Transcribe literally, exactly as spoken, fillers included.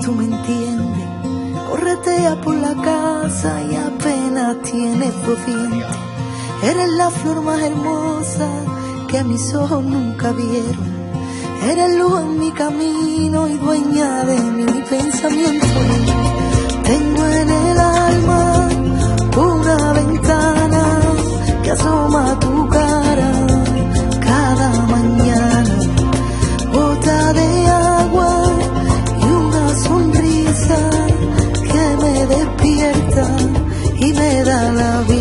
tú me entiendes. Corretea por la casa y apenas tienes dos dientes. Eres la flor más hermosa que mis ojos nunca vieron. Eres luz en mi camino y dueña de mi, mi pensamiento. Tengo en el alma una ventana que asoma tu cara cada mañana. Gota de agua y una sonrisa que me despierta y me da la vida.